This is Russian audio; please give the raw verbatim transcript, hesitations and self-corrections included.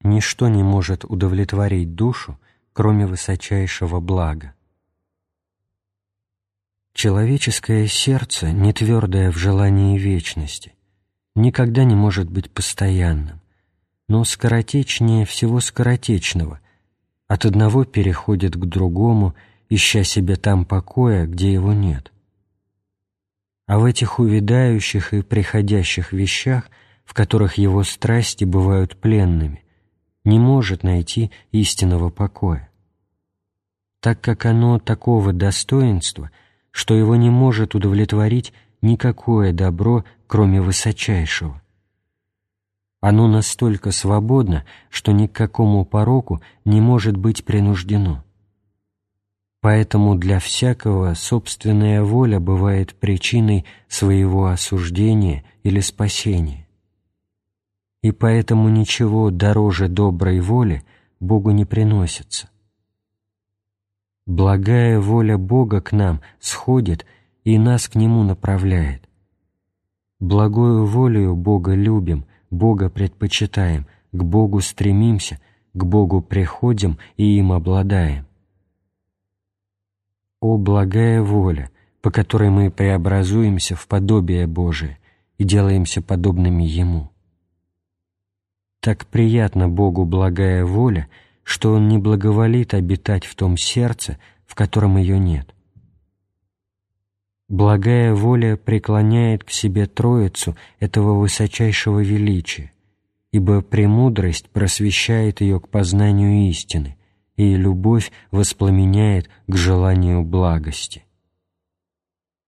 ничто не может удовлетворить душу, кроме высочайшего блага. Человеческое сердце, не твердое в желании вечности, никогда не может быть постоянным, но скоротечнее всего скоротечного, от одного переходит к другому, ища себе там покоя, где его нет. А в этих увядающих и приходящих вещах, в которых его страсти бывают пленными, не может найти истинного покоя, так как оно такого достоинства, что его не может удовлетворить никакое добро, кроме высочайшего. Оно настолько свободно, что ни к какому пороку не может быть принуждено. Поэтому для всякого собственная воля бывает причиной своего осуждения или спасения. И поэтому ничего дороже доброй воли Богу не приносится. Благая воля Бога к нам сходит и нас к Нему направляет. Благою волею Бога любим, Бога предпочитаем, к Богу стремимся, к Богу приходим и им обладаем. О благая воля, по которой мы преобразуемся в подобие Божие и делаемся подобными Ему! Так приятна Богу благая воля, что Он не благоволит обитать в том сердце, в котором ее нет. Благая воля преклоняет к себе Троицу этого высочайшего величия, ибо премудрость просвещает ее к познанию истины, и любовь воспламеняет к желанию благости.